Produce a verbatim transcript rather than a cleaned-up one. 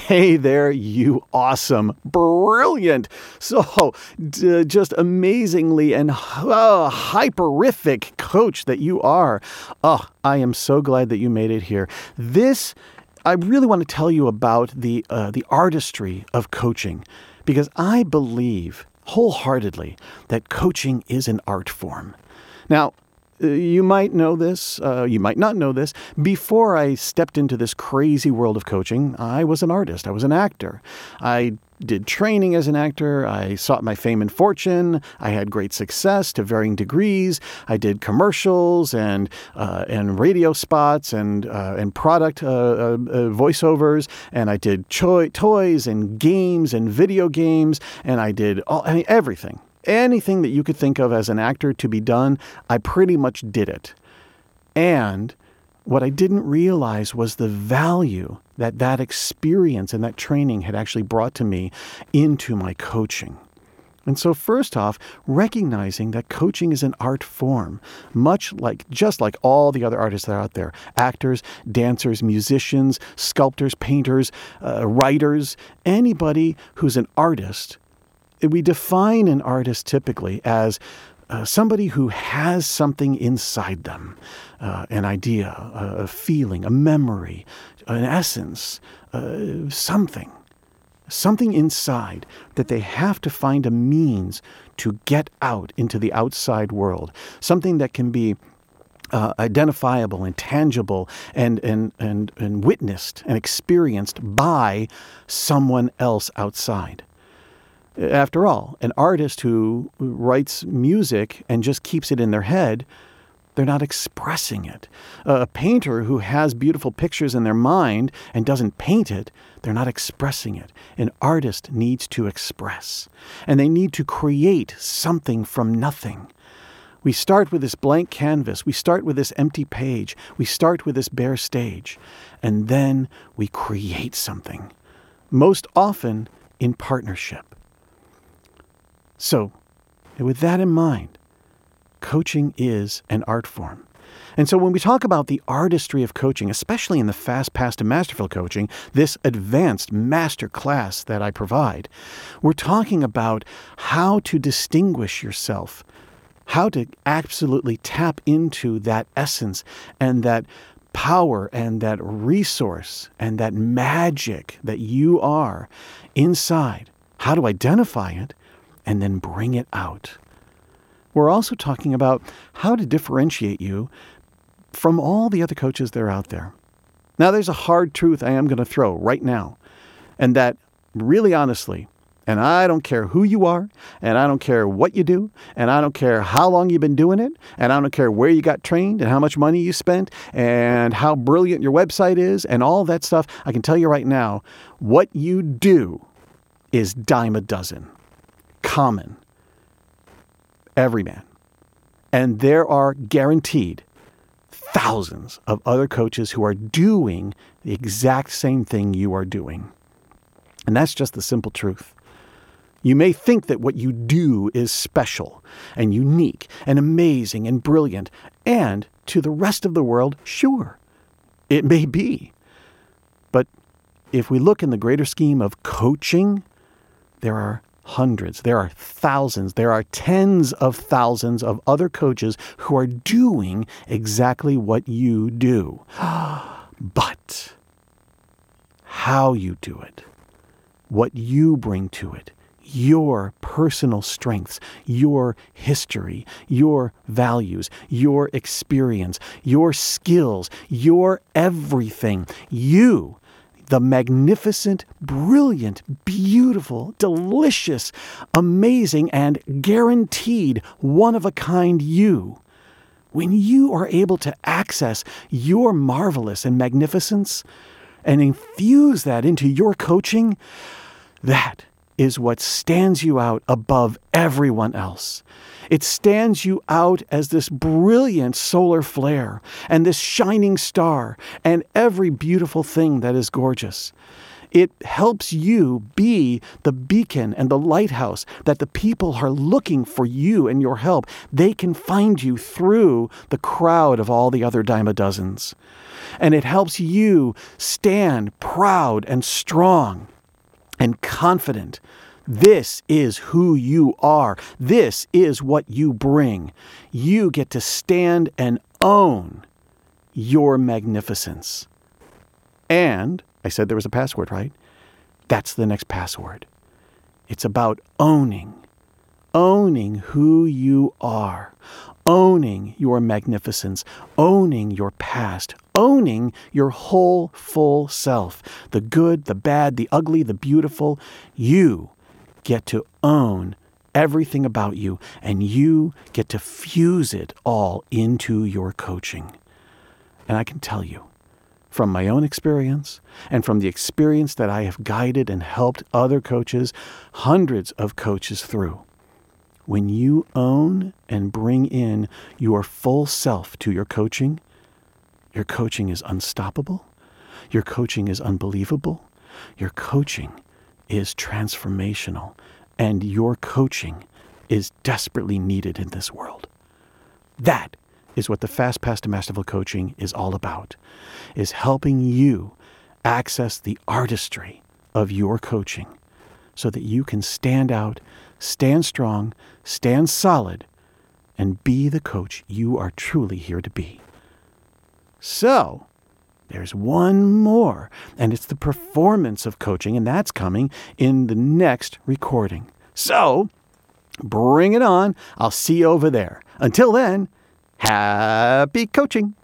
Hey there, you awesome, brilliant, so d- just amazingly and uh, hyperific coach that you are. Oh, I am so glad that you made it here. This, I really want to tell you about the uh, the artistry of coaching, because I believe wholeheartedly that coaching is an art form. Now, you might know this, uh, you might not know this. Before I stepped into this crazy world of coaching, I was an artist. I was an actor. I did training as an actor. I sought my fame and fortune. I had great success to varying degrees. I did commercials and uh, and radio spots and uh, and product uh, uh, voiceovers. And I did cho- toys and games and video games. And I did all, I mean, everything. Anything that you could think of as an actor to be done, I pretty much did it. And what I didn't realize was the value that that experience and that training had actually brought to me into my coaching. And so first off, recognizing that coaching is an art form, much like, just like all the other artists that are out there, actors, dancers, musicians, sculptors, painters, uh, writers, anybody who's an artist. We define an artist typically as uh, somebody who has something inside them, uh, an idea, a, a feeling, a memory, an essence, uh, something, something inside that they have to find a means to get out into the outside world, something that can be Uh, identifiable and tangible and, and, and, and witnessed and experienced by someone else outside. After all, an artist who writes music and just keeps it in their head, they're not expressing it. A painter who has beautiful pictures in their mind and doesn't paint it, they're not expressing it. An artist needs to express, and they need to create something from nothing. We start with this blank canvas. We start with this empty page. We start with this bare stage, and then we create something, most often in partnership. So, with that in mind, coaching is an art form. And so when we talk about the artistry of coaching, especially in the Fast Path to Masterful coaching, this advanced master class that I provide, we're talking about how to distinguish yourself, how to absolutely tap into that essence and that power and that resource and that magic that you are inside, how to identify it, and then bring it out. We're also talking about how to differentiate you from all the other coaches that are out there. Now, there's a hard truth I am going to throw right now, and that really honestly, and I don't care who you are, and I don't care what you do, and I don't care how long you've been doing it, and I don't care where you got trained and how much money you spent and how brilliant your website is and all that stuff. I can tell you right now, what you do is dime a dozen. Common. Every man. And there are guaranteed thousands of other coaches who are doing the exact same thing you are doing. And that's just the simple truth. You may think that what you do is special and unique and amazing and brilliant. And to the rest of the world, sure, it may be. But if we look in the greater scheme of coaching, there are hundreds, there are thousands, there are tens of thousands of other coaches who are doing exactly what you do. But how you do it, what you bring to it, your personal strengths, your history, your values, your experience, your skills, your everything, you, the magnificent, brilliant, beautiful, delicious, amazing, and guaranteed one-of-a-kind you. When you are able to access your marvelous and magnificence and infuse that into your coaching, that is what stands you out above everyone else. It stands you out as this brilliant solar flare and this shining star and every beautiful thing that is gorgeous. It helps you be the beacon and the lighthouse that the people are looking for you and your help. They can find you through the crowd of all the other dime a dozens. And it helps you stand proud and strong and confident. This is who you are. This is what you bring. You get to stand and own your magnificence. And I said there was a password, right? That's the next password. It's about owning, owning who you are, owning your magnificence, owning your past, owning your whole full self, the good, the bad, the ugly, the beautiful. You get to own everything about you, and you get to fuse it all into your coaching. And I can tell you, from my own experience and from the experience that I have guided and helped other coaches, hundreds of coaches through, when you own and bring in your full self to your coaching, your coaching is unstoppable. Your coaching is unbelievable. Your coaching is transformational. And your coaching is desperately needed in this world. That is what the Fast Path to Masterful Coaching is all about, is helping you access the artistry of your coaching so that you can stand out, stand strong, stand solid, and be the coach you are truly here to be. So, there's one more, and it's the performance of coaching, and that's coming in the next recording. So, bring it on. I'll see you over there. Until then, happy coaching.